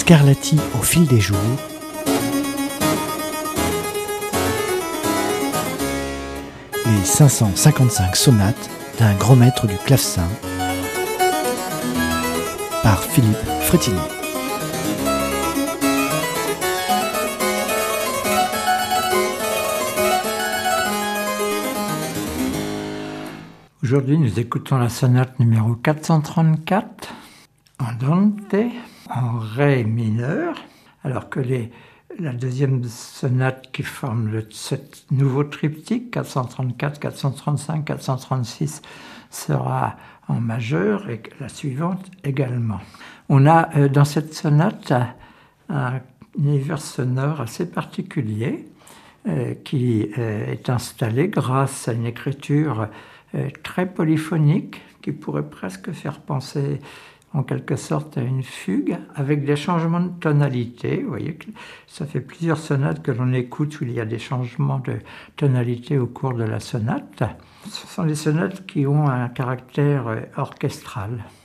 Scarlatti au fil des jours. Les 555 sonates d'un grand maître du clavecin par Philippe Frétinier. Aujourd'hui, nous écoutons la sonate numéro 434 en Dante, en Ré mineur, alors que la deuxième sonate qui forme ce nouveau triptyque, 434, 435, 436, sera en majeur et la suivante également. On a dans cette sonate un univers sonore assez particulier qui est installé grâce à une écriture très polyphonique qui pourrait presque faire penser en quelque sorte à une fugue avec des changements de tonalité. Vous voyez que ça fait plusieurs sonates que l'on écoute où il y a des changements de tonalité au cours de la sonate. Ce sont des sonates qui ont un caractère orchestral.